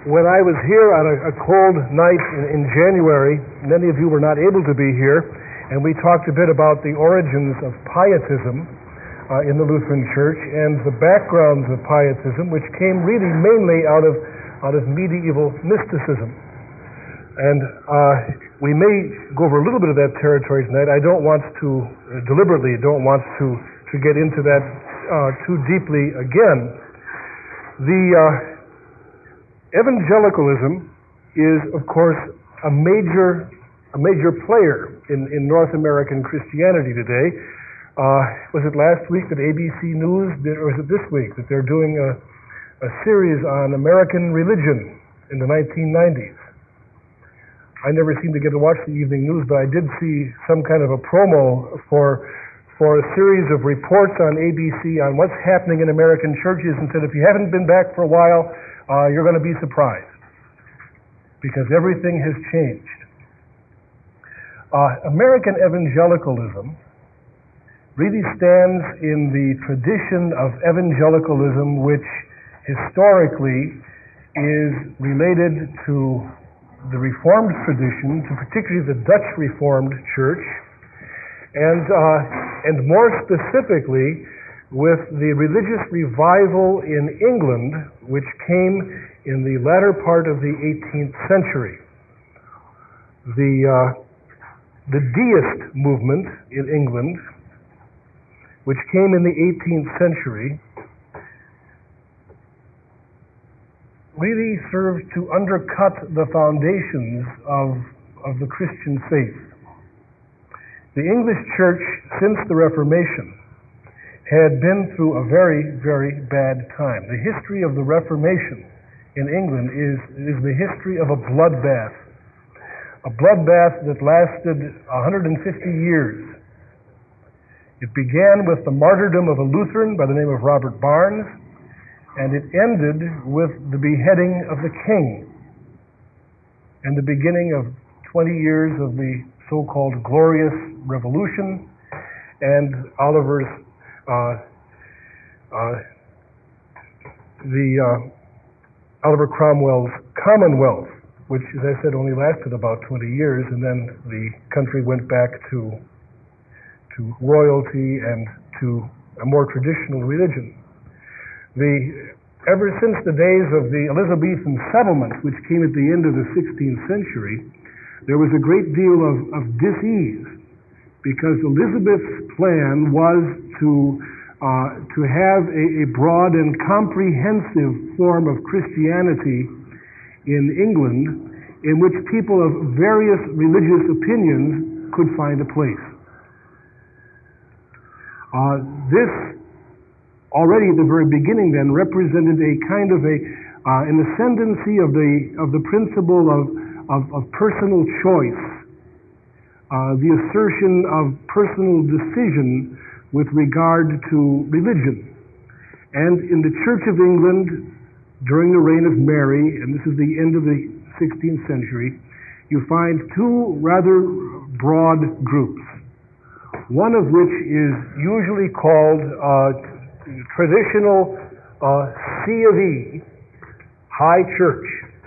When I was here on a cold night in January, many of you were not able to be here, and we talked a bit about the origins of pietism in the Lutheran Church and the backgrounds of pietism, which came really mainly out of medieval mysticism. And we may go over a little bit of that territory tonight. I don't want to, deliberately don't want to get into that too deeply again. The evangelicalism is, of course, a major player in North American Christianity today. Was it last week that ABC News did, or was it this week that they're doing a series on American religion in the 1990s? I never seem to get to watch the evening news, but I did see some kind of a promo for a series of reports on ABC on what's happening in American churches, and said if you haven't been back for a while, you're going to be surprised, because everything has changed. American evangelicalism really stands in the tradition of evangelicalism, which historically is related to the Reformed tradition, to particularly the Dutch Reformed Church, and more specifically with the religious revival in England, which came in the latter part of the 18th century. The deist movement in England, which came in the 18th century, really served to undercut the foundations of the Christian faith. The English Church, since the Reformation, had been through a very, very bad time. The history of the Reformation in England is the history of a bloodbath that lasted 150 years. It began with the martyrdom of a Lutheran by the name of Robert Barnes, and it ended with the beheading of the king and the beginning of 20 years of the so-called Glorious Revolution and Oliver Cromwell's Commonwealth, which, as I said, only lasted about 20 years, and then the country went back to royalty and to a more traditional religion. Ever since the days of the Elizabethan settlement, which came at the end of the 16th century, there was a great deal of dis-ease, because Elizabeth's plan was to have a broad and comprehensive form of Christianity in England, in which people of various religious opinions could find a place. This, already at the very beginning then, represented a kind of an ascendancy of the principle of personal choice, the assertion of personal decision with regard to religion. And in the Church of England, during the reign of Mary, and this is the end of the 16th century, you find two rather broad groups, one of which is usually called traditional C of E, High Church,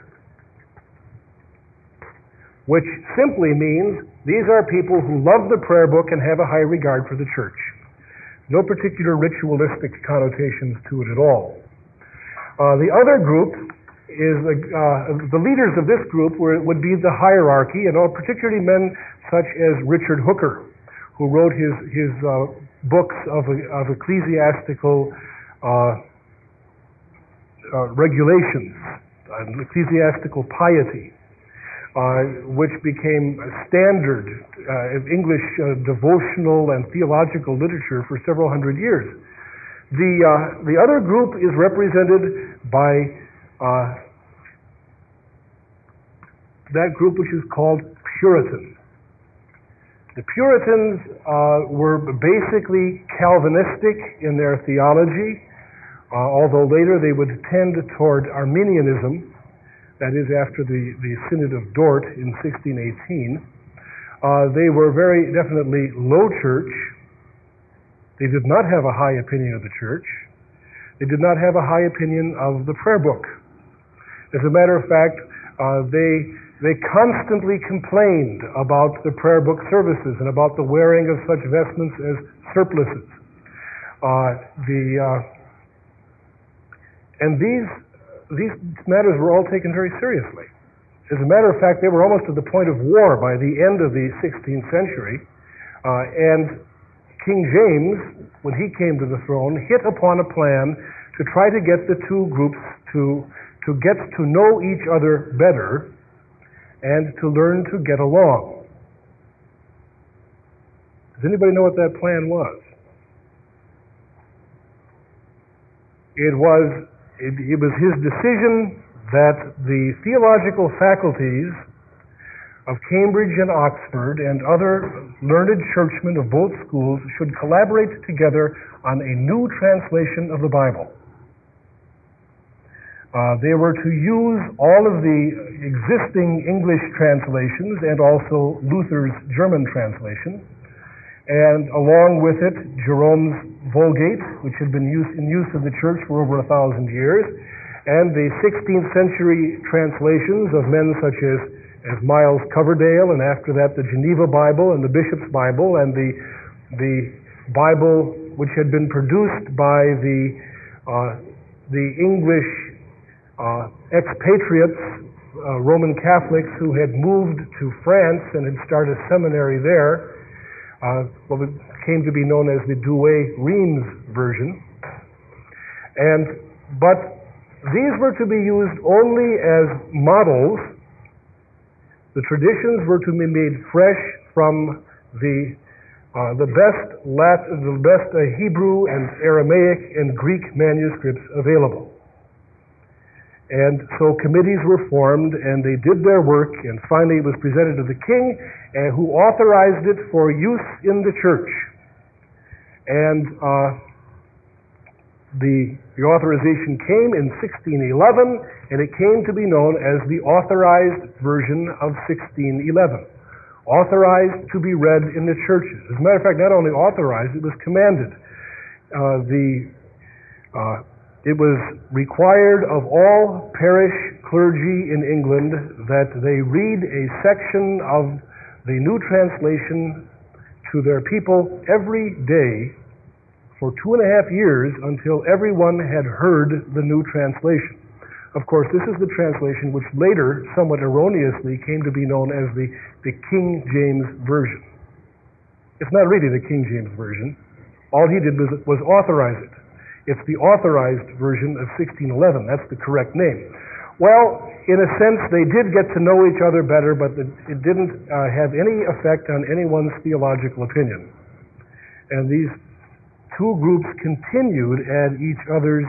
which simply means these are people who love the prayer book and have a high regard for the church. No particular ritualistic connotations to it at all. The other group is the leaders of this group would be the hierarchy, and particularly men such as Richard Hooker, who wrote his books of ecclesiastical regulations, ecclesiastical piety, which became standard of English devotional and theological literature for several hundred years. The other group is represented by that group which is called Puritan. The Puritans were basically Calvinistic in their theology, although later they would tend toward Arminianism, that is after the Synod of Dort in 1618. They were very definitely low church. They did not have a high opinion of the church. They did not have a high opinion of the prayer book. As a matter of fact, they constantly complained about the prayer book services and about the wearing of such vestments as surplices. And these matters were all taken very seriously. As a matter of fact, they were almost to the point of war by the end of the 16th century. And King James, when he came to the throne, hit upon a plan to try to get the two groups to get to know each other better and to learn to get along. Does anybody know what that plan was? It was his decision that the theological faculties of Cambridge and Oxford and other learned churchmen of both schools should collaborate together on a new translation of the Bible. They were to use all of the existing English translations and also Luther's German translation, and along with it, Jerome's Vulgate, which had been in use in the church for over 1,000 years, and the 16th century translations of men such as Miles Coverdale, and after that the Geneva Bible and the Bishop's Bible, and the Bible which had been produced by the English expatriates, Roman Catholics who had moved to France and had started a seminary there, what came to be known as the Douay-Rheims version. But these were to be used only as models. The traditions were to be made fresh from the best Hebrew and Aramaic and Greek manuscripts available. And so committees were formed, and they did their work, and finally it was presented to the king, who authorized it for use in the church. And the authorization came in 1611, and it came to be known as the Authorized Version of 1611. Authorized to be read in the churches. As a matter of fact, not only authorized, it was commanded. It was required of all parish clergy in England that they read a section of the New Translation to their people every day for 2.5 years until everyone had heard the New Translation. Of course, this is the translation which later, somewhat erroneously, came to be known as the King James Version. It's not really the King James Version. All he did was authorize it. It's the Authorized Version of 1611. That's the correct name. Well, in a sense, they did get to know each other better, but it didn't have any effect on anyone's theological opinion. And these two groups continued at each other's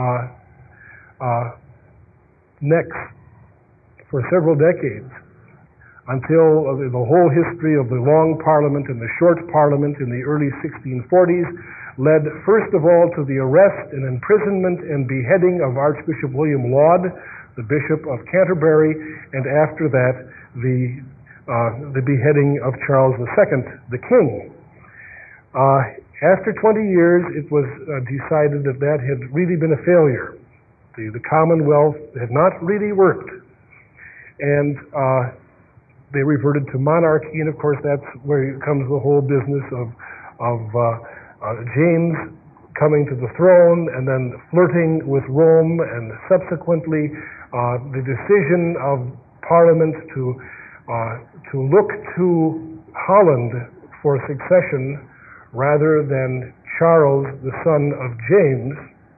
necks for several decades until the whole history of the Long Parliament and the Short Parliament in the early 1640s led first of all to the arrest and imprisonment and beheading of Archbishop William Laud, the Bishop of Canterbury, and after that the beheading of Charles II, the King. After 20 years, it was decided that had really been a failure. The Commonwealth had not really worked, and they reverted to monarchy, and of course that's where comes the whole business of James coming to the throne and then flirting with Rome, and subsequently the decision of Parliament to look to Holland for succession rather than Charles, the son of James.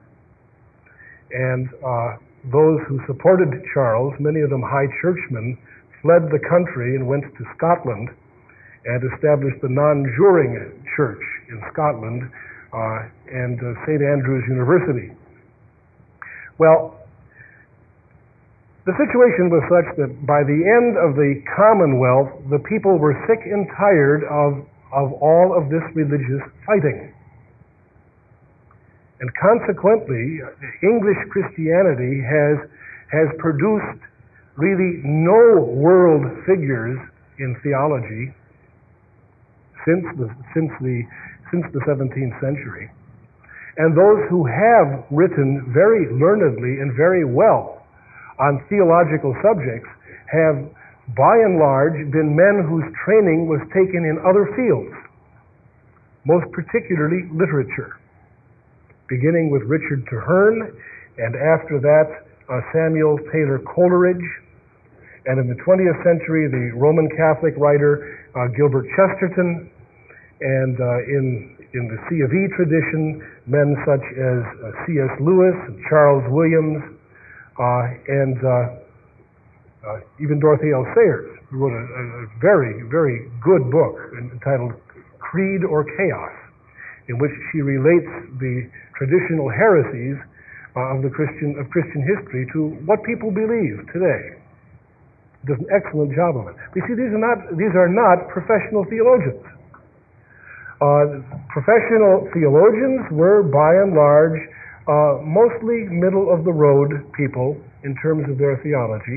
And those who supported Charles, many of them high churchmen, fled the country and went to Scotland and established the non-juring church in Scotland and St. Andrew's University. Well, the situation was such that by the end of the Commonwealth, the people were sick and tired of all of this religious fighting. And consequently, English Christianity has produced really no world figures in theology since the 17th century. And those who have written very learnedly and very well on theological subjects have, by and large, been men whose training was taken in other fields, most particularly literature, beginning with Richard Treherne, and after that Samuel Taylor Coleridge, and in the 20th century the Roman Catholic writer Gilbert Chesterton, and in the C of E tradition, men such as C.S. Lewis, and Charles Williams, and even Dorothy L. Sayers, who wrote a very, very good book entitled Creed or Chaos, in which she relates the traditional heresies of Christian history to what people believe today. Does an excellent job of it. You see, these are not professional theologians. Professional theologians were, by and large, mostly middle-of-the-road people in terms of their theology.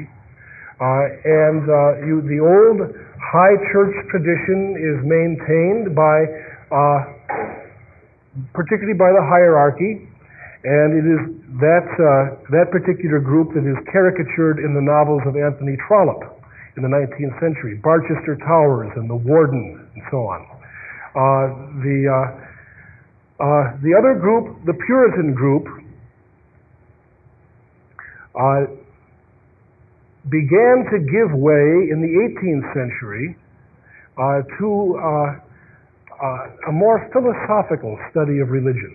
The old high church tradition is maintained by, particularly by the hierarchy, and it is that particular group that is caricatured in the novels of Anthony Trollope in the 19th century, Barchester Towers and The Warden, and so on. The other group, the Puritan group, began to give way in the 18th century to a more philosophical study of religion.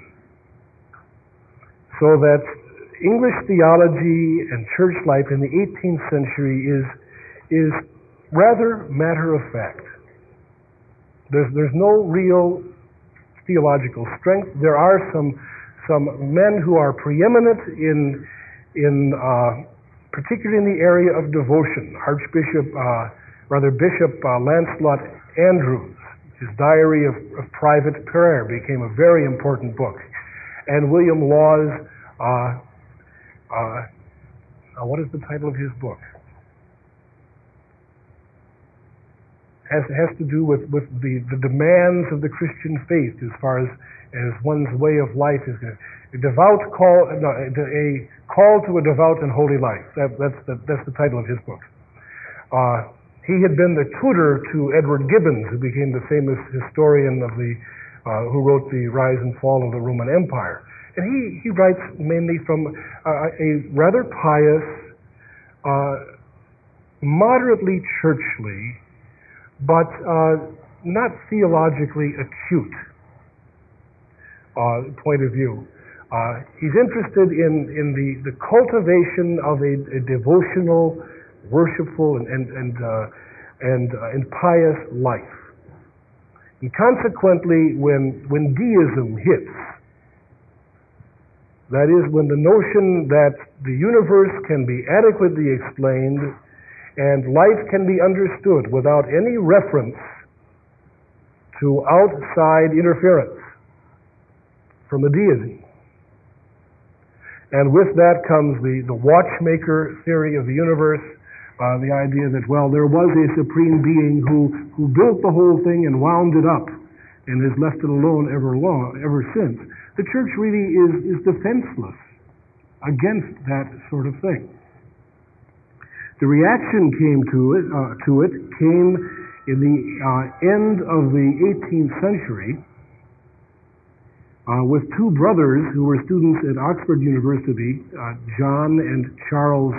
So that English theology and church life in the 18th century is rather matter of fact. There's no real theological strength. There are some men who are preeminent in particularly in the area of devotion. Bishop Lancelot Andrewes, his Diary of Private Prayer became a very important book. And William Law's, what is the title of his book? Has to do with the demands of the Christian faith as far as one's way of life is concerned. A call to a devout and holy life. That's the title of his book. He had been the tutor to Edward Gibbon, who became the famous historian of who wrote The Rise and Fall of the Roman Empire. And he writes mainly from a rather pious, moderately churchly, but not theologically acute point of view. He's interested in the cultivation of a devotional, worshipful, and pious life. And consequently, when deism hits, that is, when the notion that the universe can be adequately explained and life can be understood without any reference to outside interference from a deity. And with that comes the watchmaker theory of the universe, the idea that, well, there was a supreme being who built the whole thing and wound it up and has left it alone ever since. The church really is defenseless against that sort of thing. The reaction came came in the end of the 18th century with two brothers who were students at Oxford University, John and Charles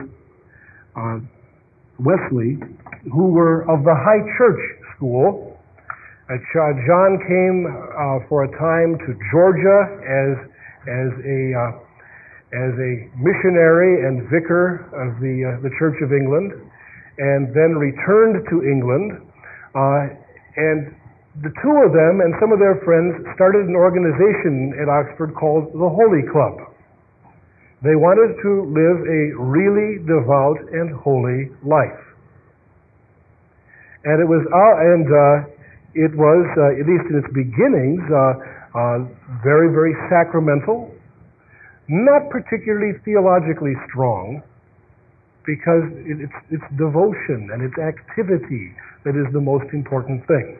Wesley, who were of the High Church school. John came for a time to Georgia as a missionary and vicar of the Church of England, and then returned to England. And the two of them and some of their friends started an organization at Oxford called the Holy Club. They wanted to live a really devout and holy life. And it was, at least in its beginnings, very, very sacramental, not particularly theologically strong, because it's devotion and it's activity that is the most important thing.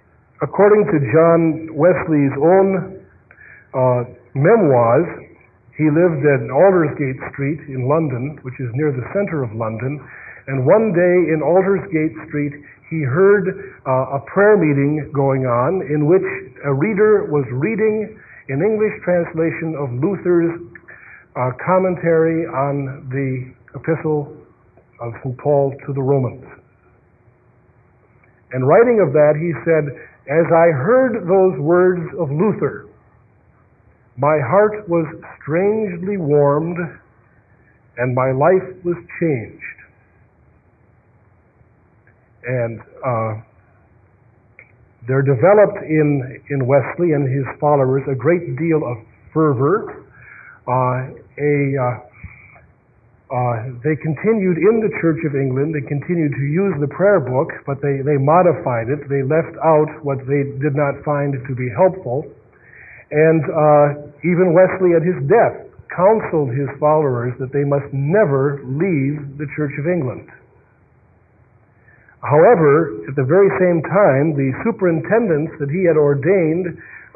According to John Wesley's own memoirs, He lived at Aldersgate Street in London, which is near the center of London, and one day in Aldersgate Street he heard a prayer meeting going on in which a reader was reading an English translation of Luther's commentary on the epistle of St. Paul to the Romans. And writing of that, he said, "As I heard those words of Luther, my heart was strangely warmed and my life was changed." And there developed in Wesley and his followers a great deal of fervor. They continued in the Church of England. They continued to use the prayer book, but they modified it. They left out what they did not find to be helpful. And even Wesley at his death counseled his followers that they must never leave the Church of England. However, at the very same time, the superintendents that he had ordained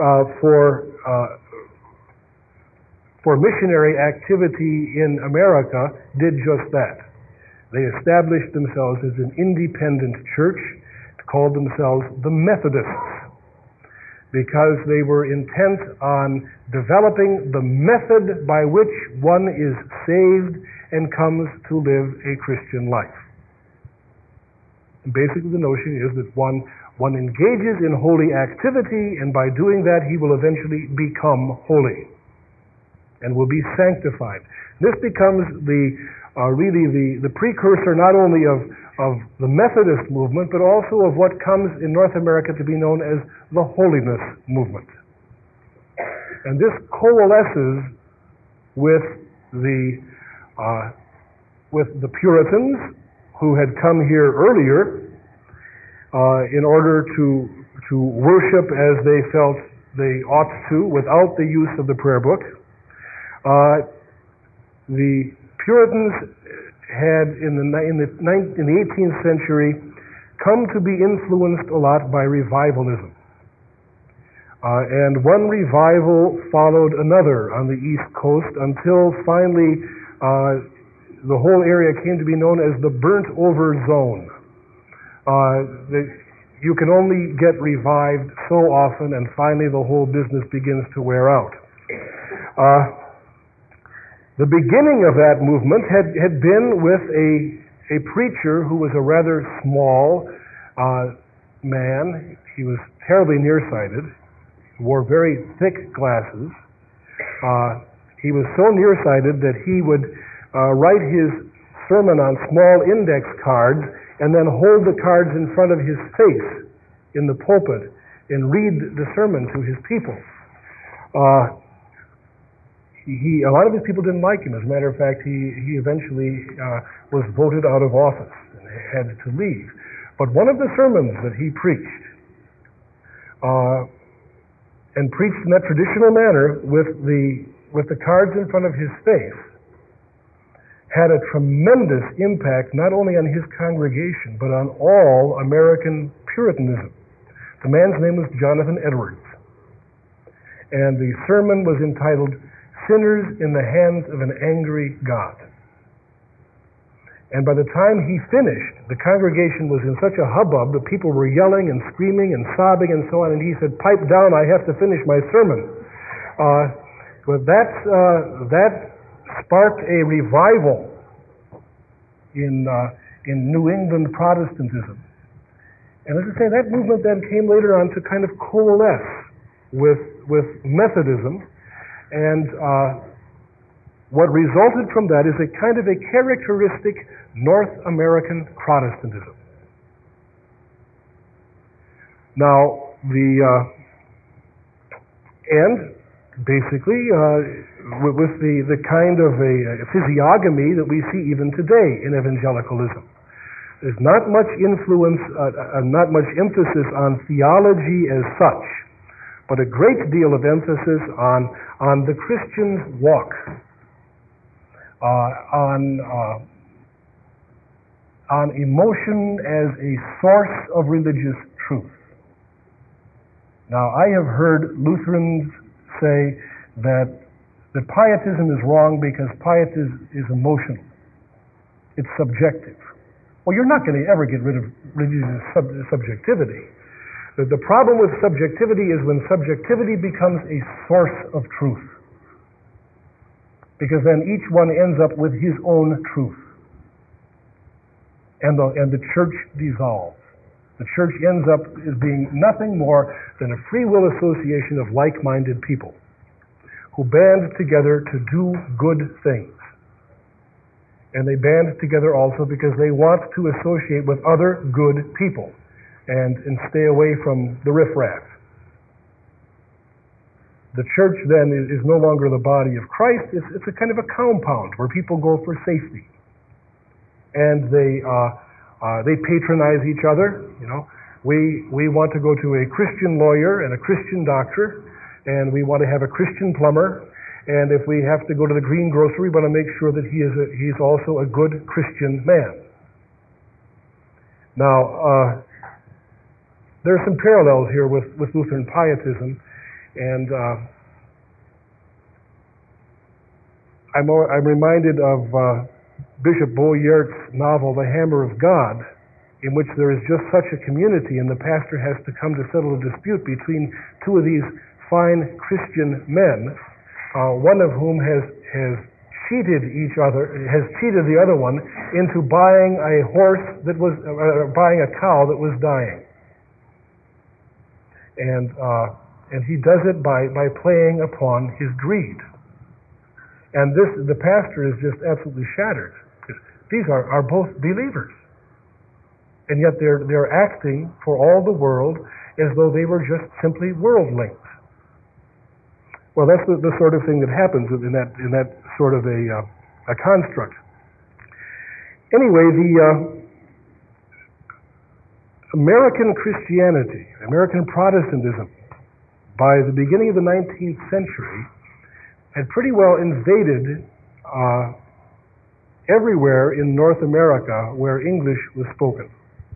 for missionary activity in America did just that. They established themselves as an independent church, called themselves the Methodists, because they were intent on developing the method by which one is saved and comes to live a Christian life. And basically the notion is that one engages in holy activity, and by doing that he will eventually become holy and will be sanctified. This becomes really the precursor not only of the Methodist movement, but also of what comes in North America to be known as the holiness movement. And this coalesces with the Puritans, who had come here earlier in order to worship as they felt they ought to without the use of the prayer book. The Puritans had in the 18th century come to be influenced a lot by revivalism. And one revival followed another on the East Coast until finally the whole area came to be known as the burnt over zone. You can only get revived so often, and finally the whole business begins to wear out. The beginning of that movement had been with a preacher who was a rather small man. He was terribly nearsighted, wore very thick glasses. He was so nearsighted that he would write his sermon on small index cards and then hold the cards in front of his face in the pulpit and read the sermon to his people. A lot of his people didn't like him. As a matter of fact, he eventually was voted out of office and had to leave. But one of the sermons that he preached, and preached in that traditional manner with the cards in front of his face, had a tremendous impact not only on his congregation, but on all American Puritanism. The man's name was Jonathan Edwards. And the sermon was entitled, "Sinners in the Hands of an Angry God." And by the time he finished, the congregation was in such a hubbub, the people were yelling and screaming and sobbing and so on, and he said, "Pipe down, I have to finish my sermon." But that sparked a revival in New England Protestantism. And as I say, that movement then came later on to kind of coalesce with Methodism, and what resulted from that is a kind of a characteristic North American Protestantism. Now, basically, with the kind of a physiognomy that we see even today in evangelicalism. There's not much influence, not much emphasis on theology as such, but a great deal of emphasis on the Christian's walk, on emotion as a source of religious truth. Now, I have heard Lutherans say that that pietism is wrong because pietism is emotional. It's subjective. Well, you're not going to ever get rid of religious subjectivity. The problem with subjectivity is when subjectivity becomes a source of truth. Because then each one ends up with his own truth. And the church dissolves. The church ends up as being nothing more than a free will association of like-minded people who band together to do good things. And they band together also because they want to associate with other good people and stay away from the riffraff. The church then is no longer the body of Christ. It's a kind of a compound where people go for safety. And they patronize each other. You know, we want to go to a Christian lawyer and a Christian doctor, and we want to have a Christian plumber. And if we have to go to the green grocery, we want to make sure that he's also a good Christian man. Now, there are some parallels here with Lutheran pietism, and I'm reminded of Bishop Boyert's novel, The Hammer of God, in which there is just such a community, and the pastor has to come to settle a dispute between two of these fine Christian men, one of whom has cheated the other one into buying a horse that was buying a cow that was dying, and he does it by playing upon his greed. And the pastor is just absolutely shattered. These are both believers. And yet they're acting for all the world as though they were just simply worldlings. Well, that's the sort of thing that happens in that sort of a construct. Anyway, the American Christianity, American Protestantism, by the beginning of the 19th century, had pretty well invaded everywhere in North America where English was spoken.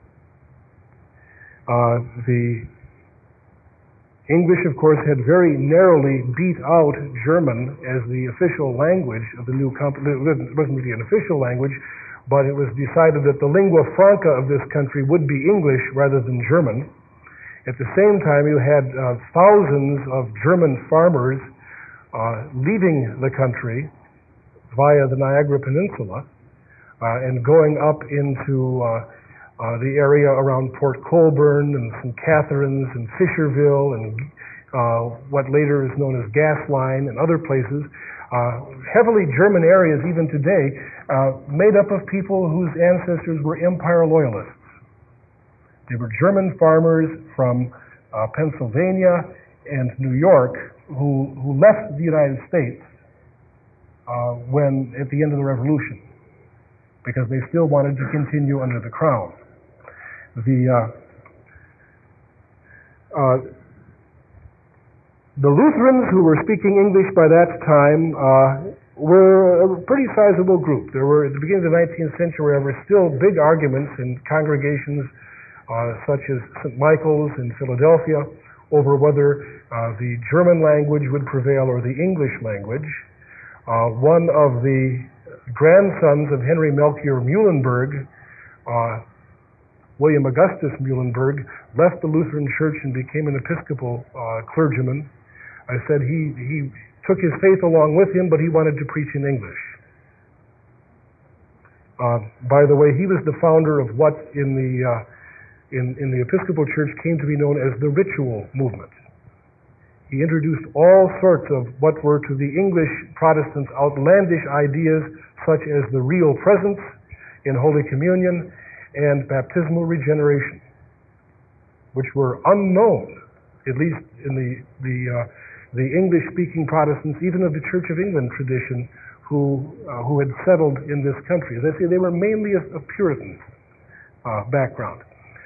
The English, of course, had very narrowly beat out German as the official language of the new company. It wasn't really an official language, but it was decided that the lingua franca of this country would be English rather than German. At the same time, you had thousands of German farmers leaving the country via the Niagara Peninsula and going up into the area around Port Colborne and St. Catharines and Fisherville and what later is known as Gasline and other places, heavily German areas even today, made up of people whose ancestors were Empire loyalists. They were German farmers from Pennsylvania and New York who left the United States when at the end of the Revolution, because they still wanted to continue under the crown. The Lutherans who were speaking English by that time were a pretty sizable group. There were, at the beginning of the 19th century, there were still big arguments in congregations such as St. Michael's in Philadelphia over whether the German language would prevail or the English language. One of the grandsons of Henry Melchior Muhlenberg, William Augustus Muhlenberg, left the Lutheran Church and became an Episcopal clergyman. I said he took his faith along with him, but he wanted to preach in English. By the way, he was the founder of what in the Episcopal Church came to be known as the ritual movement. He introduced all sorts of what were to the English Protestants outlandish ideas, such as the real presence in Holy Communion and baptismal regeneration, which were unknown, at least in the English-speaking Protestants, even of the Church of England tradition, who had settled in this country. As I say, they were mainly a Puritan background.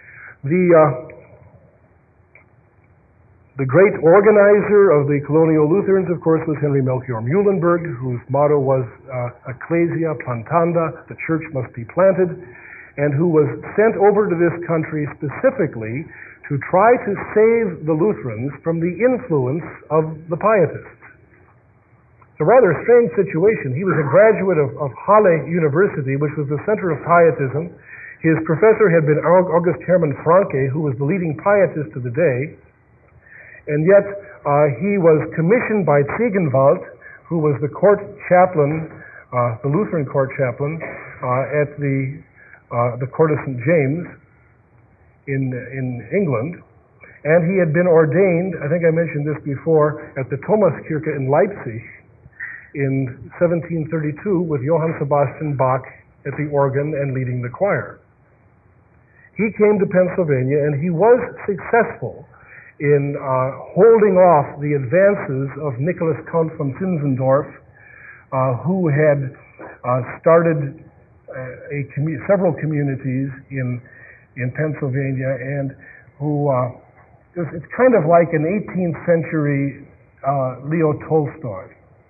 The great organizer of the colonial Lutherans, of course, was Henry Melchior Muhlenberg, whose motto was Ecclesia Plantanda, the church must be planted, and who was sent over to this country specifically to try to save the Lutherans from the influence of the Pietists. a rather strange situation. He was a graduate of Halle University, which was the center of Pietism. His professor had been August Hermann Francke, who was the leading Pietist of the day. And yet he was commissioned by Ziegenwald, who was the court chaplain, the Lutheran court chaplain, at the court of St. James in England. And he had been ordained, I think I mentioned this before, at the Thomaskirche in Leipzig in 1732 with Johann Sebastian Bach at the organ and leading the choir. He came to Pennsylvania, and he was successful in holding off the advances of Nicholas Count von Zinzendorf, who had started several communities in Pennsylvania, and who it's kind of like an 18th century Leo Tolstoy.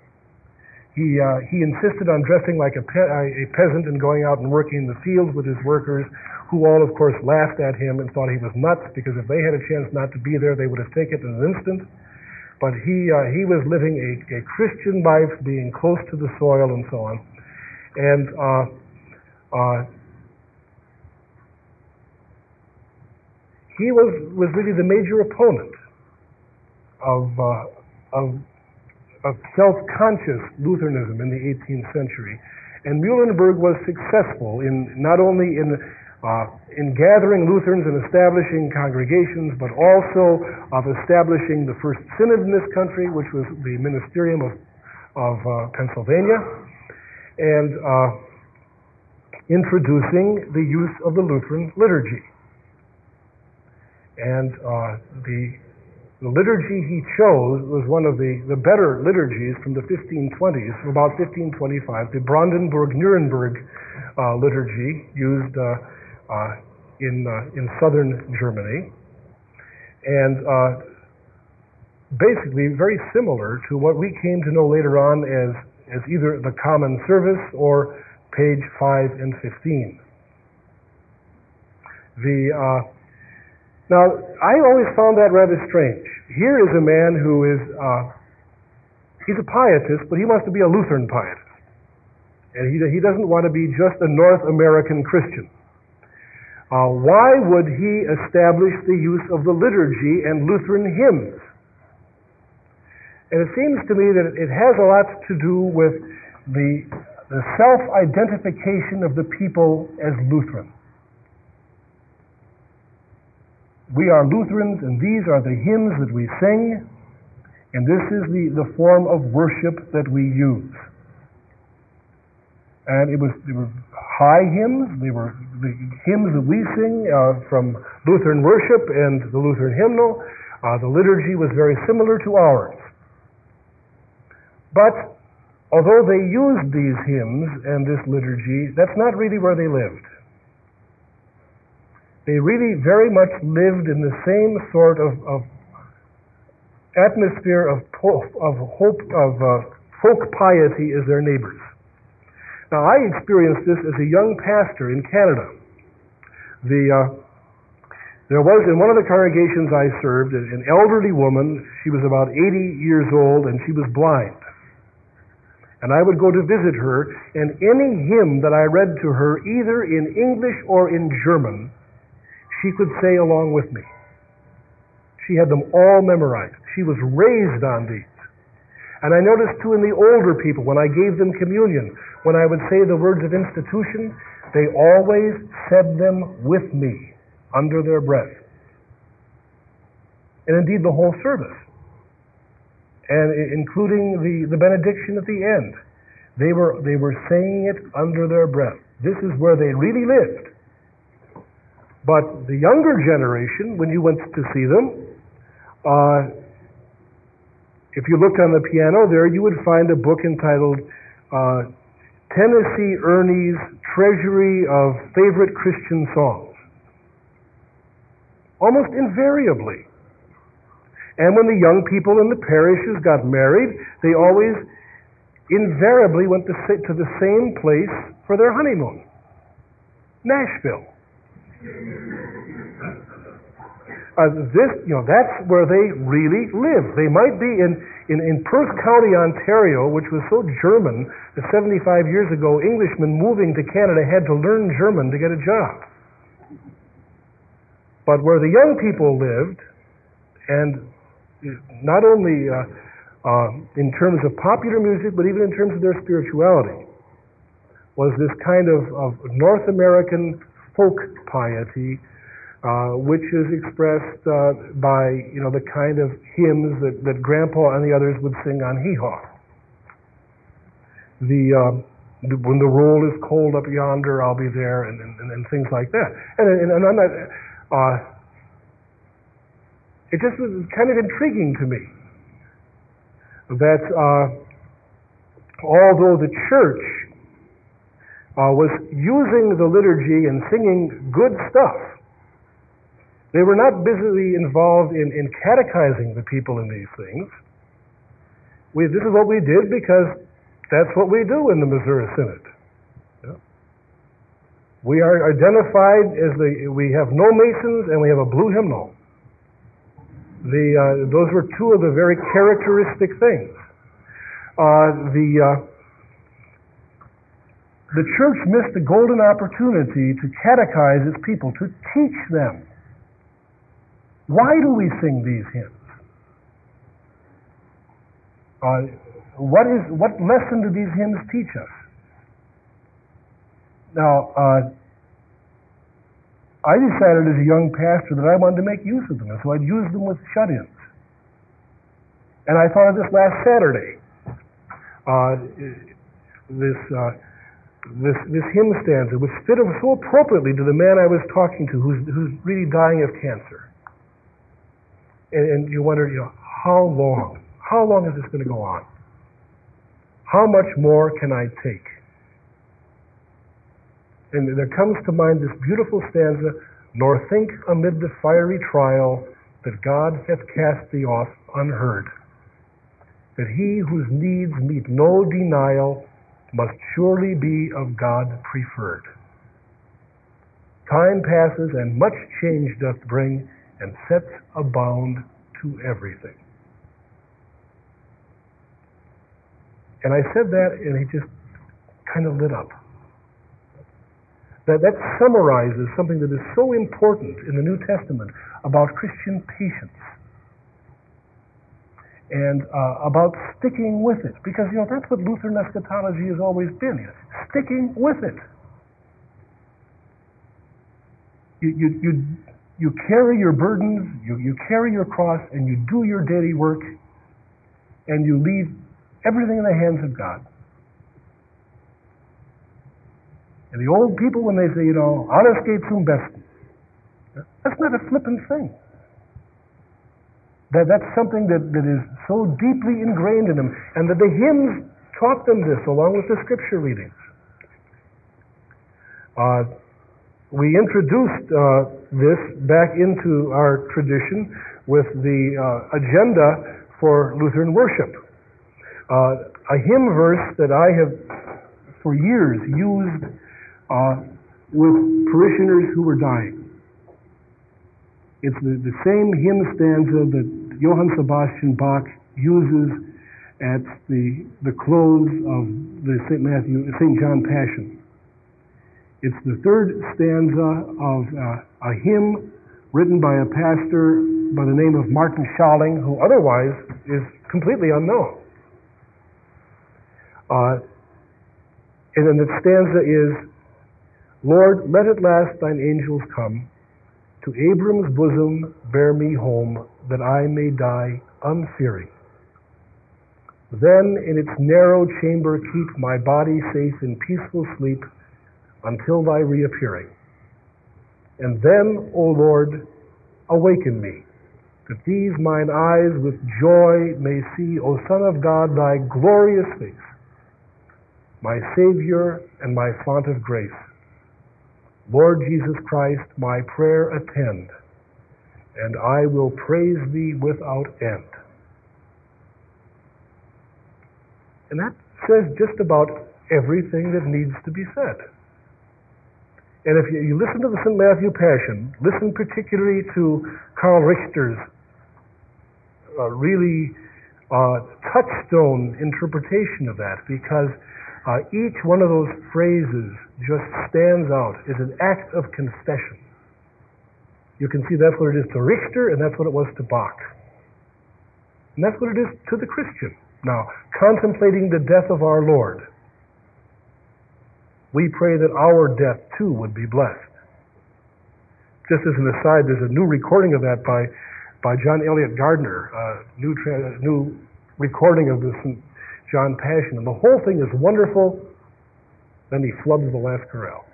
He insisted on dressing like a peasant and going out and working in the fields with his workers, who all, of course, laughed at him and thought he was nuts, because if they had a chance not to be there, they would have taken it in an instant. But he was living a Christian life, being close to the soil and so on. And he was really the major opponent of self-conscious Lutheranism in the 18th century. And Muhlenberg was successful in not only in gathering Lutherans and establishing congregations, but also of establishing the first synod in this country, which was the Ministerium of Pennsylvania, and introducing the use of the Lutheran liturgy. And the liturgy he chose was one of the better liturgies from the 1520s, from about 1525, the Brandenburg-Nuremberg liturgy used in southern Germany, and basically very similar to what we came to know later on as either the Common Service or page 5 and 15. Now, I always found that rather strange. Here is a man who is, he's a pietist, but he wants to be a Lutheran pietist. And he doesn't want to be just a North American Christian. Why would he establish the use of the liturgy and Lutheran hymns? And it seems to me that it has a lot to do with the self-identification of the people as Lutheran. We are Lutherans, and these are the hymns that we sing, and this is the form of worship that we use. And they were high hymns. They were the hymns that we sing from Lutheran worship and the Lutheran hymnal. The liturgy was very similar to ours. But although they used these hymns and this liturgy, that's not really where they lived. They really very much lived in the same sort of atmosphere of hope, of folk piety as their neighbors. Now, I experienced this as a young pastor in Canada. There was, in one of the congregations I served, an elderly woman. She was about 80 years old, and she was blind. And I would go to visit her, and any hymn that I read to her, either in English or in German, she could say along with me. She had them all memorized. She was raised on these. And I noticed too in the older people, when I gave them communion, when I would say the words of institution, they always said them with me, under their breath. And indeed the whole service. And including the benediction at the end. They were saying it under their breath. This is where they really lived. But the younger generation, when you went to see them, if you looked on the piano there, you would find a book entitled Tennessee Ernie's Treasury of Favorite Christian Songs. Almost invariably. And when the young people in the parishes got married, they always invariably went to the same place for their honeymoon. Nashville. That's where they really live. They might be In Perth County, Ontario, which was so German that 75 years ago, Englishmen moving to Canada had to learn German to get a job. But where the young people lived, and not only in terms of popular music, but even in terms of their spirituality, was this kind of North American folk piety, which is expressed by the kind of hymns that Grandpa and the others would sing on hee-haw. When the roll is cold up yonder, I'll be there, and things like that. And I'm not. It just was kind of intriguing to me that although the church was using the liturgy and singing good stuff, they were not busily involved in catechizing the people in these things. This is what we did because that's what we do in the Missouri Synod. Yeah. We are identified as we have no Masons and we have a blue hymnal. Those were two of the very characteristic things. The church missed a golden opportunity to catechize its people, to teach them. Why do we sing these hymns? What lesson do these hymns teach us? Now, I decided as a young pastor that I wanted to make use of them, and so I'd use them with shut-ins. And I thought of this last Saturday. This hymn stanza, which fit so appropriately to the man I was talking to, who's really dying of cancer. And you wonder, how long? How long is this going to go on? How much more can I take? And there comes to mind this beautiful stanza, nor think amid the fiery trial that God hath cast thee off unheard, that he whose needs meet no denial must surely be of God preferred. Time passes and much change doth bring, and sets a bound to everything. And I said that, and he just kind of lit up. That summarizes something that is so important in the New Testament about Christian patience and about sticking with it. Because, that's what Lutheran eschatology has always been, sticking with it. You carry your burdens, you carry your cross, and you do your daily work, and you leave everything in the hands of God. And the old people, when they say, alles geht zum Besten, that's not a flippant thing. That's something that is so deeply ingrained in them, and that the hymns taught them this along with the scripture readings. We introduced this back into our tradition with the agenda for Lutheran worship. A hymn verse that I have for years used with parishioners who were dying. It's the same hymn stanza that Johann Sebastian Bach uses at the close of the St. John Passion. It's the third stanza of a hymn written by a pastor by the name of Martin Schalling, who otherwise is completely unknown. And then the stanza is, Lord, let at last thine angels come, to Abram's bosom bear me home, that I may die unfearing. Then in its narrow chamber keep my body safe in peaceful sleep until thy reappearing. And then, O Lord, awaken me, that these mine eyes with joy may see, O Son of God, thy glorious face, my Savior and my font of grace. Lord Jesus Christ, my prayer attend, and I will praise thee without end. And that says just about everything that needs to be said. And if you listen to the St. Matthew Passion, listen particularly to Karl Richter's really touchstone interpretation of that, because each one of those phrases just stands out as an act of confession. You can see that's what it is to Richter, and that's what it was to Bach. And that's what it is to the Christian. Now, contemplating the death of our Lord, we pray that our death too would be blessed. Just as an aside, there's a new recording of that by John Eliot Gardner, new recording of the St. John Passion, and the whole thing is wonderful. Then he flubs the last chorale.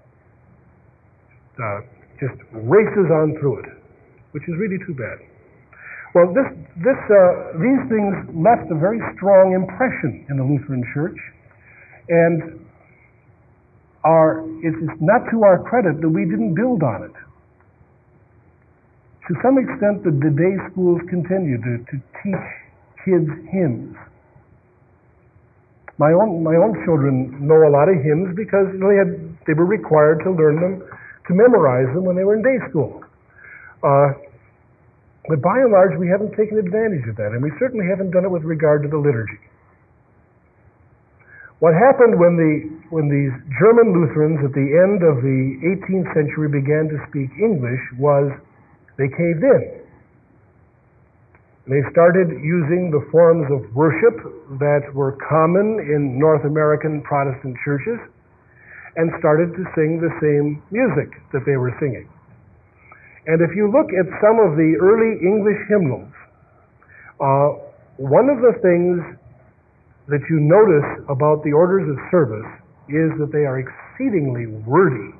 Just races on through it, which is really too bad. Well, these things left a very strong impression in the Lutheran Church, and it's not to our credit that we didn't build on it. To some extent, the day schools continue to teach kids hymns. My own children know a lot of hymns because they were required to learn them, to memorize them when they were in day school. But by and large, we haven't taken advantage of that, and we certainly haven't done it with regard to the liturgy. What happened when these German Lutherans at the end of the 18th century began to speak English was they caved in. They started using the forms of worship that were common in North American Protestant churches and started to sing the same music that they were singing. And if you look at some of the early English hymnals, one of the things that you notice about the orders of service is that they are exceedingly wordy,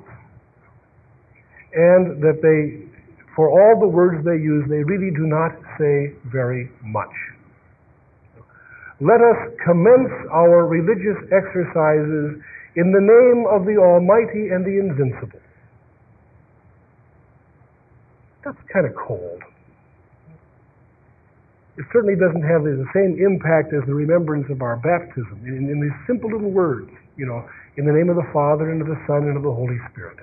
and that they, for all the words they use, they really do not say very much. Let us commence our religious exercises in the name of the Almighty and the Invincible. That's kind of cold. It certainly doesn't have the same impact as the remembrance of our baptism in these simple little words, in the name of the Father, and of the Son, and of the Holy Spirit.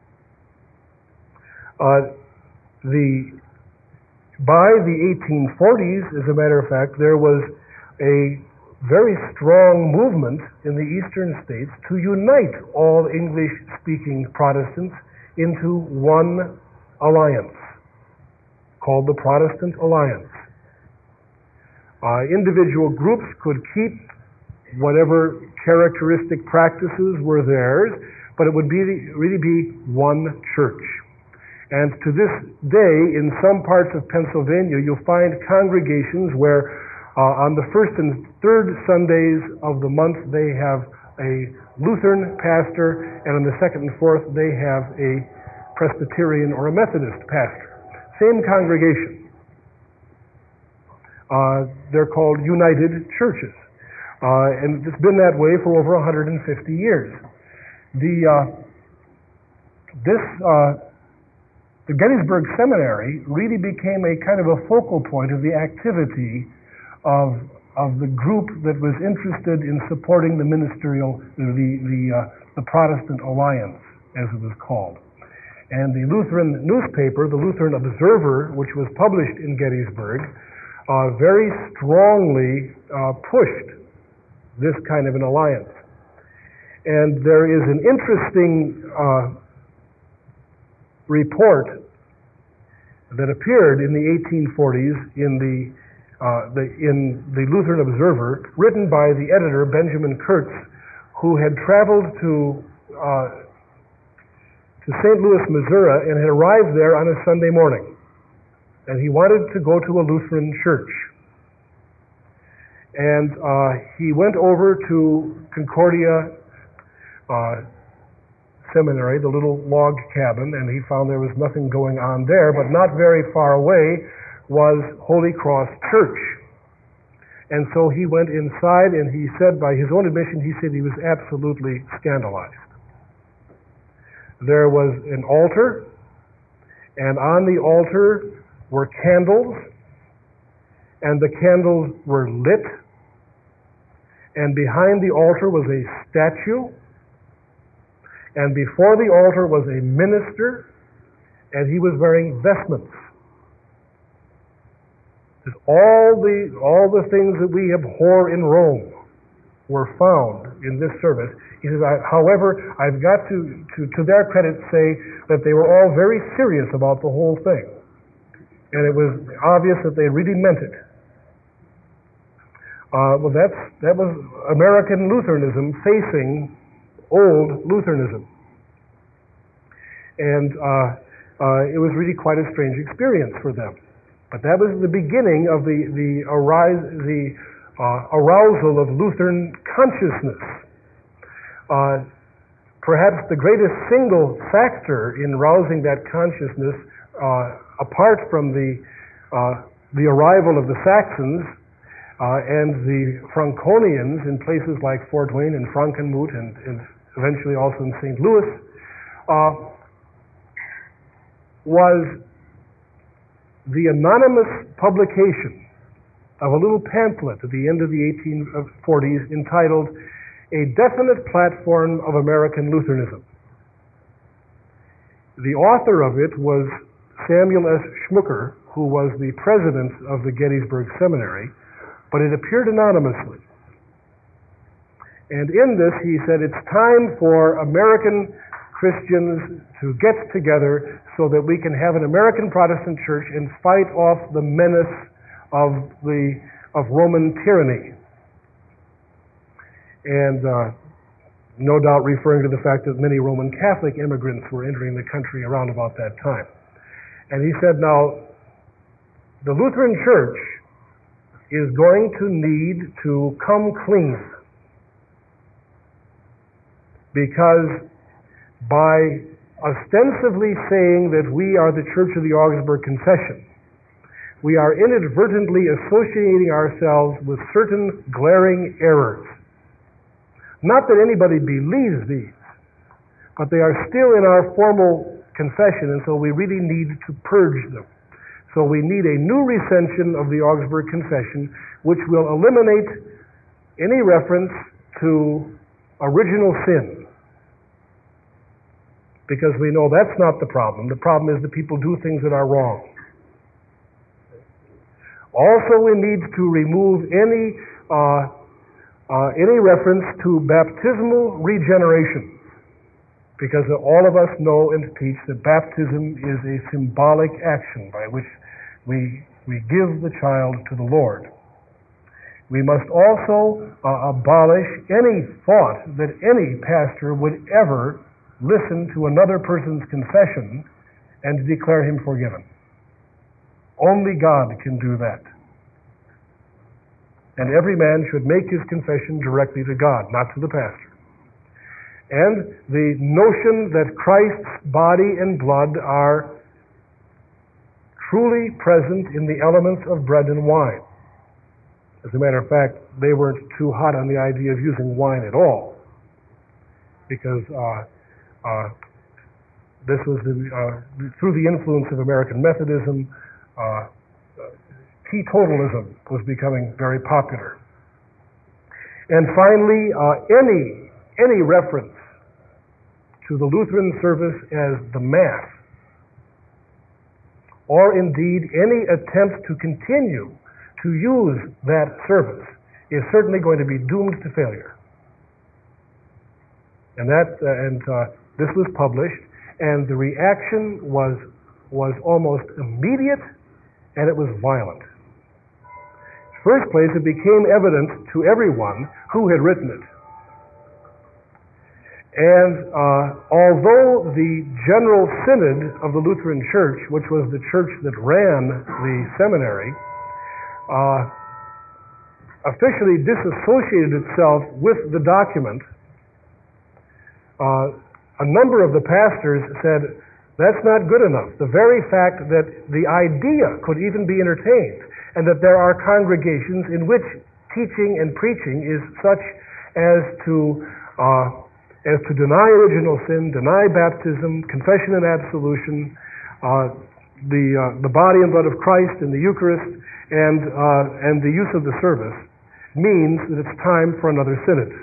By the 1840s, as a matter of fact, there was a very strong movement in the eastern states to unite all English-speaking Protestants into one alliance called the Protestant Alliance. Individual groups could keep whatever characteristic practices were theirs, but it would really be one church. And to this day, in some parts of Pennsylvania, you'll find congregations where on the first and third Sundays of the month they have a Lutheran pastor, and on the second and fourth they have a Presbyterian or a Methodist pastor. Same congregation. They're called United Churches. And it's been that way for over 150 years. The Gettysburg Seminary really became a kind of a focal point of the activity of the group that was interested in supporting the ministerial, the Protestant Alliance, as it was called. And the Lutheran newspaper, the Lutheran Observer, which was published in Gettysburg, very strongly pushed this kind of an alliance. And there is an interesting report that appeared in the 1840s in the Lutheran Observer, written by the editor Benjamin Kurtz, who had traveled to St. Louis, Missouri, and had arrived there on a Sunday morning. And he wanted to go to a Lutheran church. And he went over to Concordia Seminary, the little log cabin, and he found there was nothing going on there, but not very far away was Holy Cross Church. And so he went inside, and he said, by his own admission, he said he was absolutely scandalized. There was an altar, and on the altar were candles, and the candles were lit, and behind the altar was a statue, and before the altar was a minister, and he was wearing vestments. All the things that we abhor in Rome were found in this service. He says, however, I've got to their credit, say that they were all very serious about the whole thing. And it was obvious that they really meant it. Well, that was American Lutheranism facing old Lutheranism. And it was really quite a strange experience for them. But that was the beginning of the arousal of Lutheran consciousness. Perhaps the greatest single factor in rousing that consciousness, apart from the arrival of the Saxons and the Franconians in places like Fort Wayne and Frankenmuth and eventually also in St. Louis, was the anonymous publication of a little pamphlet at the end of the 1840s entitled A Definite Platform of American Lutheranism. The author of it was Samuel S. Schmucker, who was the president of the Gettysburg Seminary, but it appeared anonymously. And in this he said, it's time for American Christians to get together so that we can have an American Protestant church and fight off the menace of Roman tyranny. And no doubt referring to the fact that many Roman Catholic immigrants were entering the country around about that time. And he said, now, the Lutheran Church is going to need to come clean, because by ostensibly saying that we are the Church of the Augsburg Confession, we are inadvertently associating ourselves with certain glaring errors. Not that anybody believes these, but they are still in our formal confession, and so we really need to purge them. So we need a new recension of the Augsburg Confession, which will eliminate any reference to original sin. Because we know that's not the problem. The problem is that people do things that are wrong. Also, we need to remove any reference to baptismal regeneration, because all of us know and teach that baptism is a symbolic action by which we give the child to the Lord. We must also abolish any thought that any pastor would ever listen to another person's confession and declare him forgiven. Only God can do that. And every man should make his confession directly to God, not to the pastor. And the notion that Christ's body and blood are truly present in the elements of bread and wine. As a matter of fact, they weren't too hot on the idea of using wine at all, because this was through the influence of American Methodism, teetotalism was becoming very popular. And finally, any reference to the Lutheran service as the Mass, or indeed any attempt to continue to use that service, is certainly going to be doomed to failure. And this was published, and the reaction was almost immediate, and it was violent. First place, it became evident to everyone who had written it. And although the General Synod of the Lutheran Church, which was the church that ran the seminary, officially disassociated itself with the document, a number of the pastors said, that's not good enough. The very fact that the idea could even be entertained, and that there are congregations in which teaching and preaching is such as to deny original sin, deny baptism, confession and absolution, the body and blood of Christ in the Eucharist, and the use of the service, means that it's time for another synod.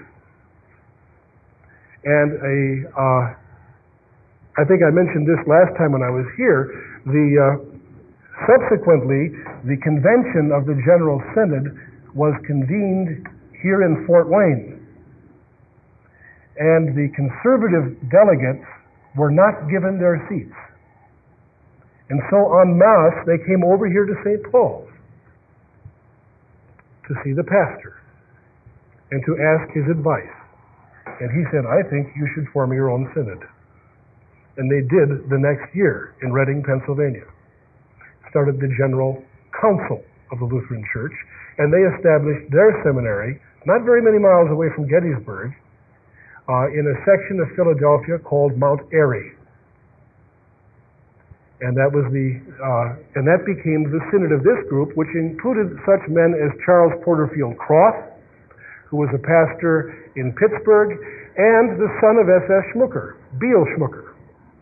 And I think I mentioned this last time when I was here, the Subsequently, the convention of the General Synod was convened here in Fort Wayne, and the conservative delegates were not given their seats. And so en masse, they came over here to St. Paul's to see the pastor and to ask his advice. And he said, I think you should form your own synod. And they did the next year in Reading, Pennsylvania. Started the General Council of the Lutheran Church, and they established their seminary not very many miles away from Gettysburg, in a section of Philadelphia called Mount Airy. And that was and that became the synod of this group, which included such men as Charles Porterfield Croft, who was a pastor in Pittsburgh, and the son of S.S. Schmucker, Beal Schmucker.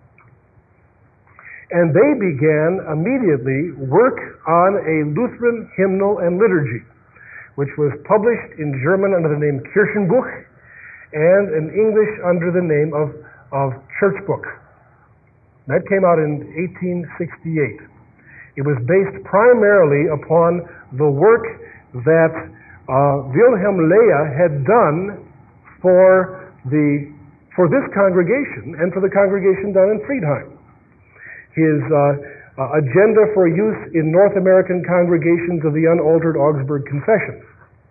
And they began immediately work on a Lutheran hymnal and liturgy, which was published in German under the name Kirchenbuch and in English under the name of Churchbook. That came out in 1868. It was based primarily upon the work that Wilhelm Leah had done for this congregation and for the congregation down in Friedheim. His agenda for use in North American congregations of the unaltered Augsburg Confessions.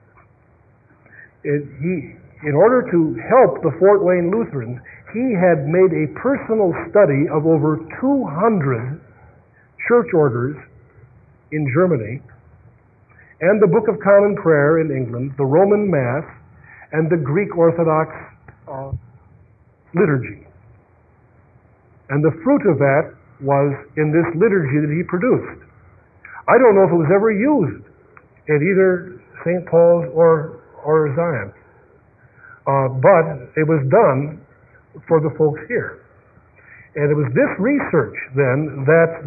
In order to help the Fort Wayne Lutherans, he had made a personal study of over 200 church orders in Germany, and the Book of Common Prayer in England, the Roman Mass, and the Greek Orthodox liturgy. And the fruit of that was in this liturgy that he produced. I don't know if it was ever used at either St. Paul's or Zion. But it was done for the folks here. And it was this research then that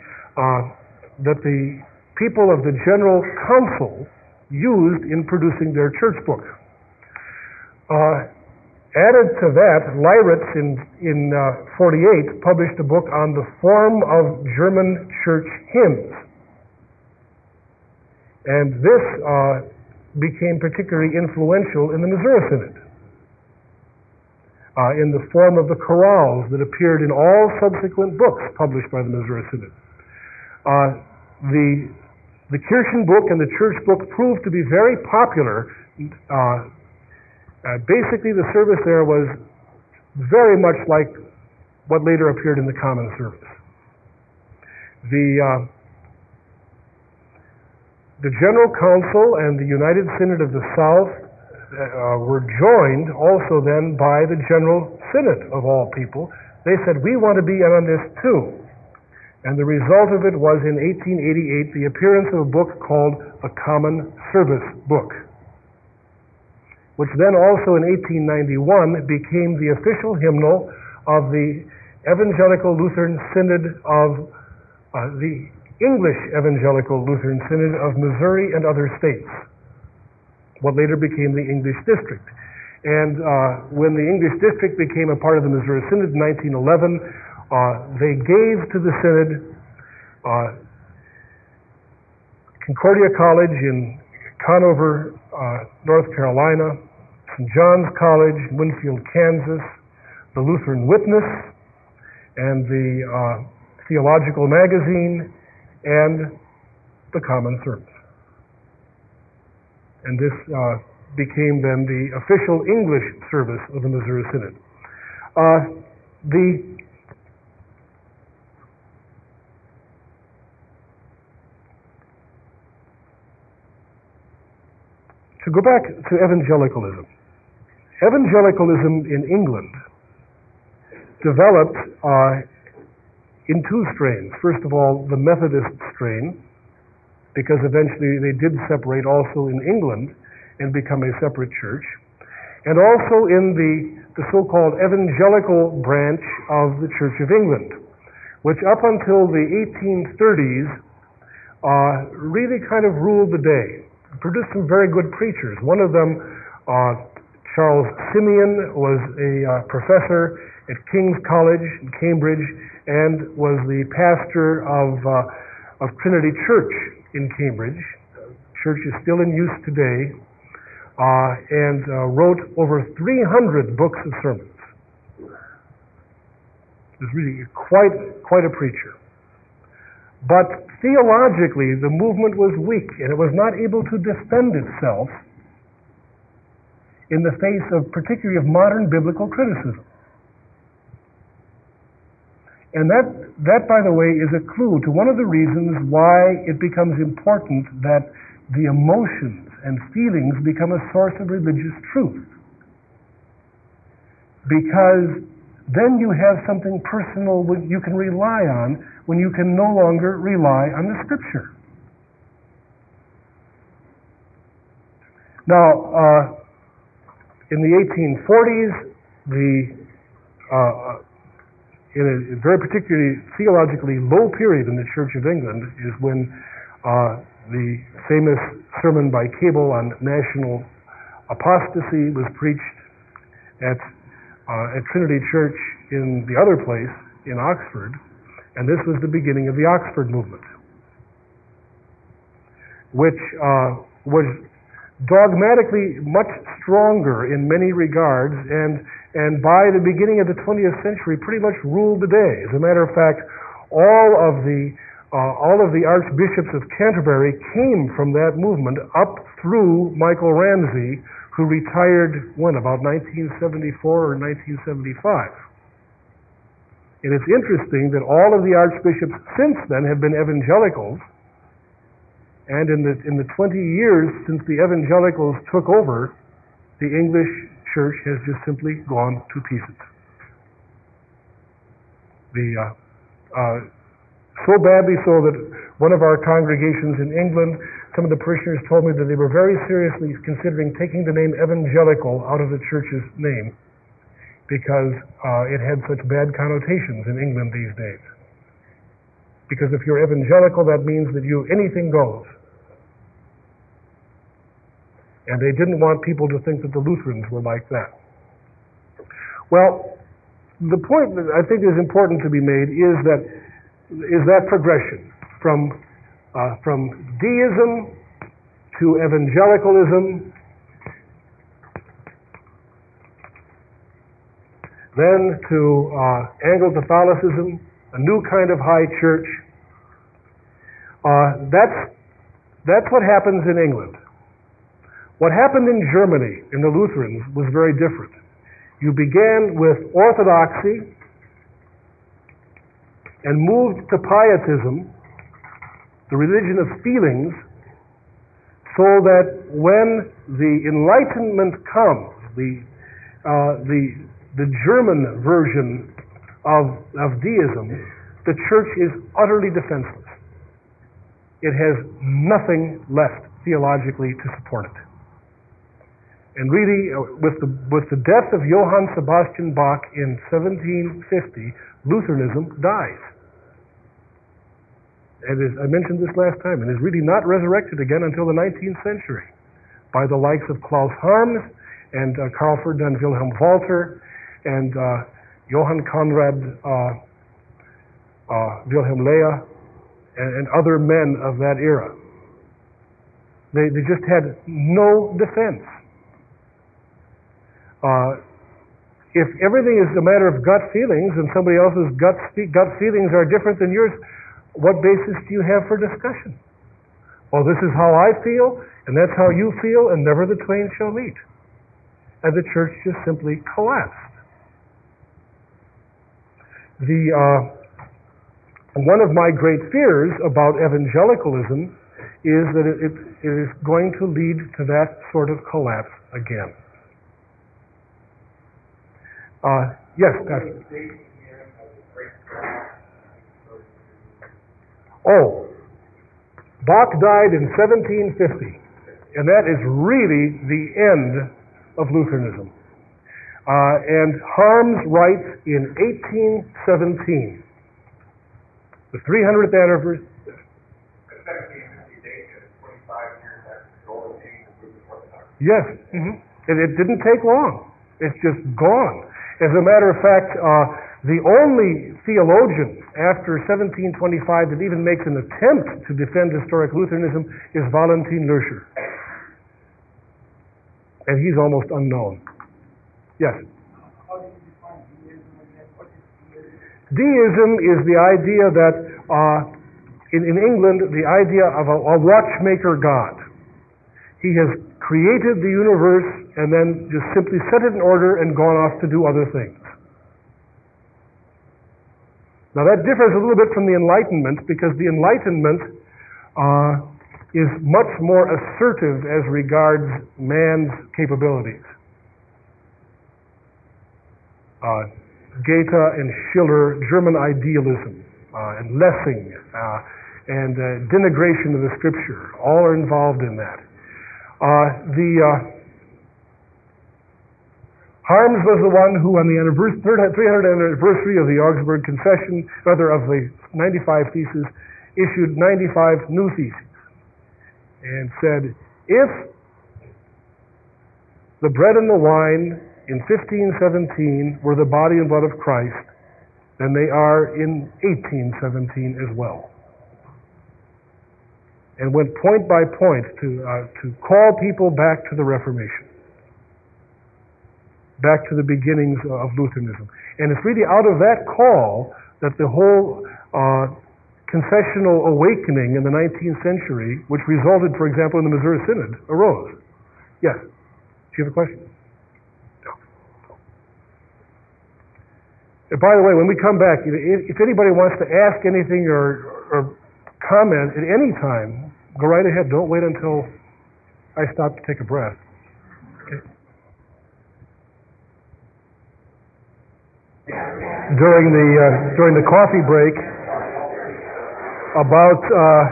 the people of the General Council used in producing their church book. Added to that, Lyritz in 48 published a book on the form of German church hymns. And this became particularly influential in the Missouri Synod, in the form of the chorales that appeared in all subsequent books published by the Missouri Synod. The Kirchenbuch and the Church Book proved to be very popular. Basically, the service there was very much like what later appeared in the Common Service. The General Council and the United Synod of the South were joined also then by the General Synod of all people. They said, we want to be in on this too. And the result of it was in 1888 the appearance of a book called a Common Service Book, which then also in 1891 became the official hymnal of the Evangelical Lutheran Synod of the English Evangelical Lutheran Synod of Missouri and other states, what later became the English District. And when the English District became a part of the Missouri Synod in 1911, they gave to the Synod Concordia College in Conover, North Carolina, St. John's College, Winfield, Kansas, the Lutheran Witness, and the Theological Magazine, and the Common Service. And this became then the official English service of the Missouri Synod. To go back to evangelicalism. Evangelicalism in England developed in two strains. First of all, the Methodist strain, because eventually they did separate also in England and become a separate church, and also in the so-called evangelical branch of the Church of England, which up until the 1830s really kind of ruled the day. Produced some very good preachers. One of them, Charles Simeon, was a professor at King's College in Cambridge and was the pastor of of Trinity Church in Cambridge. The church is still in use today, and wrote over 300 books of sermons. He was really quite a preacher. But theologically, the movement was weak, and it was not able to defend itself in the face of, particularly of modern biblical criticism. And that, by the way, is a clue to one of the reasons why it becomes important that the emotions and feelings become a source of religious truth. Because then you have something personal you can rely on when you can no longer rely on the Scripture. Now, in the 1840s, in a very particularly theologically low period in the Church of England is when the famous sermon by Cable on national apostasy was preached at Trinity Church in the other place, in Oxford, and this was the beginning of the Oxford movement, which was dogmatically much stronger in many regards, and by the beginning of the 20th century pretty much ruled the day. As a matter of fact, all of the archbishops of Canterbury came from that movement up through Michael Ramsey, who retired about 1974 or 1975. And it's interesting that all of the archbishops since then have been evangelicals, and in the 20 years since the evangelicals took over, the English church has just simply gone to pieces. So badly so that one of our congregations in England, some of the parishioners told me that they were very seriously considering taking the name evangelical out of the church's name because it had such bad connotations in England these days. Because if you're evangelical, that means that anything goes. And they didn't want people to think that the Lutherans were like that. Well, the point that I think is important to be made is that progression from deism to evangelicalism, then to Anglo-Catholicism, a new kind of high church. That's what happens in England. What happened in Germany, in the Lutherans, was very different. You began with orthodoxy and moved to pietism, the religion of feelings, so that when the Enlightenment comes, the German version of deism, the church is utterly defenseless. It has nothing left theologically to support it. And really, with the death of Johann Sebastian Bach in 1750, Lutheranism dies. And as I mentioned this last time, and is really not resurrected again until the 19th century by the likes of Klaus Harms and Karl Ferdinand Wilhelm Walter and Johann Conrad Wilhelm Leah and other men of that era. They just had no defense. If everything is a matter of gut feelings and somebody else's gut feelings are different than yours, what basis do you have for discussion? Well, this is how I feel, and that's how you feel, and never the twain shall meet. And the church just simply collapsed. One of my great fears about evangelicalism is that it is going to lead to that sort of collapse again. Yes, Pastor. Oh, Bach died in 1750, and that is really the end of Lutheranism. And Harms writes in 1817, the 300th anniversary. Yes, it didn't take long. It's just gone. As a matter of fact, the only theologian after 1725 that even makes an attempt to defend historic Lutheranism is Valentin Lürcher. And he's almost unknown. Yes? Deism is the idea that, in England, the idea of a watchmaker God. He has created the universe and then just simply set it in order and gone off to do other things. Now that differs a little bit from the Enlightenment, because the Enlightenment is much more assertive as regards man's capabilities. Goethe and Schiller, German idealism, and Lessing, and denigration of the Scripture, all are involved in that. Harms was the one who, on the 300th anniversary of the Augsburg Confession, rather of the 95 Theses, issued 95 new theses, and said, if the bread and the wine in 1517 were the body and blood of Christ, then they are in 1817 as well. And went point by point to call people back to the Reformation, back to the beginnings of Lutheranism. And it's really out of that call that the whole confessional awakening in the 19th century, which resulted, for example, in the Missouri Synod, arose. Yes? Do you have a question? By the way, when we come back, if anybody wants to ask anything or comment at any time, go right ahead. Don't wait until I stop to take a breath. Okay. During the coffee break, about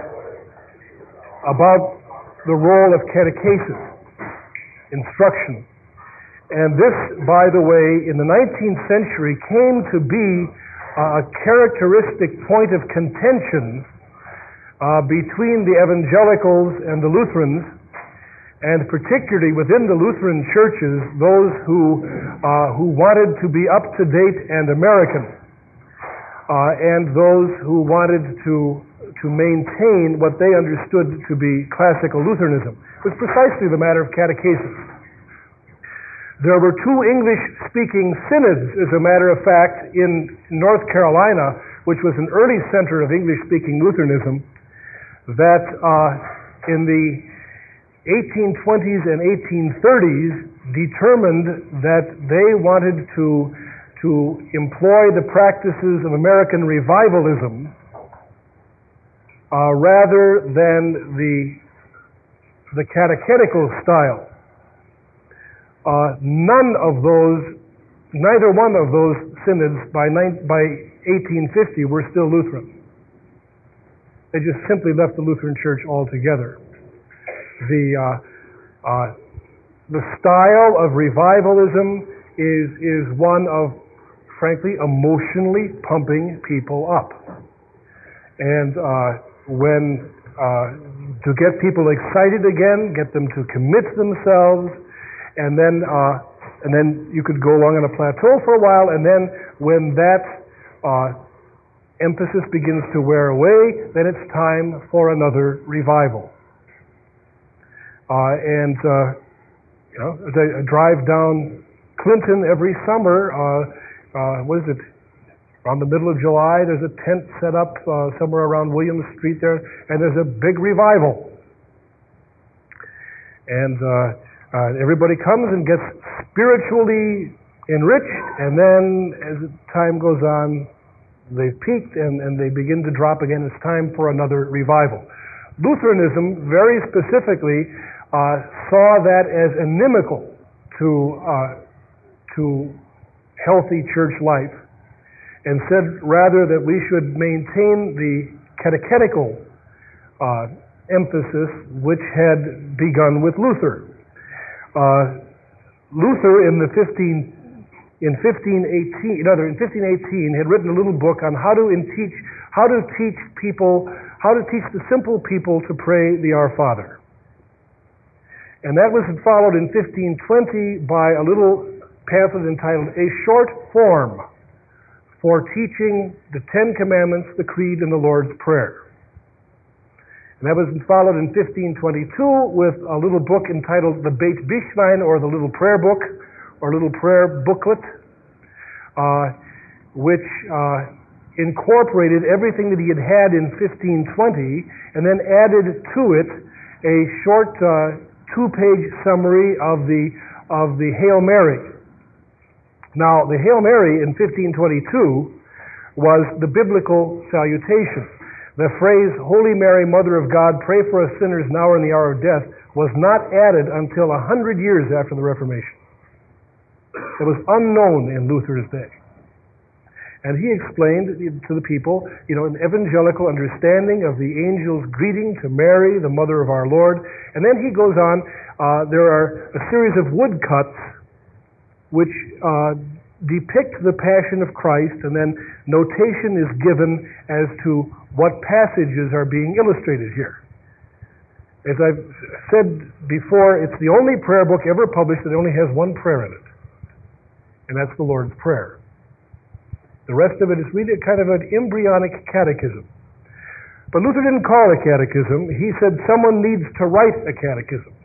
the role of catechesis, instruction. And this, by the way, in the 19th century came to be a characteristic point of contention between the evangelicals and the Lutherans, and particularly within the Lutheran churches, those who wanted to be up to date and American, and those who wanted to maintain what they understood to be classical Lutheranism. It was precisely the matter of catechesis. There were two English-speaking synods, as a matter of fact, in North Carolina, which was an early center of English-speaking Lutheranism, that in the 1820s and 1830s determined that they wanted to employ the practices of American revivalism rather than the catechetical style. Neither one of those synods by 1850 were still Lutheran. They just simply left the Lutheran Church altogether. The style of revivalism is one of, frankly, emotionally pumping people up, and to get people excited again, get them to commit themselves. And then you could go along on a plateau for a while, and then when that emphasis begins to wear away, then it's time for another revival. As I drive down Clinton every summer, what is it? Around the middle of July, there's a tent set up somewhere around Williams Street there, and there's a big revival. And everybody comes and gets spiritually enriched, and then as time goes on, they've peaked and they begin to drop again. It's time for another revival. Lutheranism, very specifically, saw that as inimical to healthy church life, and said rather that we should maintain the catechetical emphasis which had begun with Luther. Luther in 1518 had written a little book on how to teach the simple people to pray the Our Father. And that was followed in 1520 by a little pamphlet entitled A Short Form for teaching the Ten Commandments, the Creed, and the Lord's Prayer. And that was followed in 1522 with a little book entitled the Beit Bishlein, or the Little Prayer Book, or Little Prayer Booklet, which incorporated everything that he had in 1520, and then added to it a short two-page summary of the Hail Mary. Now, the Hail Mary in 1522 was the biblical salutation. The phrase, Holy Mary, Mother of God, pray for us sinners now or in the hour of death, was not added until 100 years after the Reformation. It was unknown in Luther's day. And he explained to the people, an evangelical understanding of the angel's greeting to Mary, the mother of our Lord. And then he goes on, there are a series of woodcuts which depict the Passion of Christ, and then notation is given as to what passages are being illustrated here. As I've said before, it's the only prayer book ever published that only has one prayer in it, and that's the Lord's Prayer. The rest of it is really kind of an embryonic catechism. But Luther didn't call it a catechism. He said someone needs to write a catechism.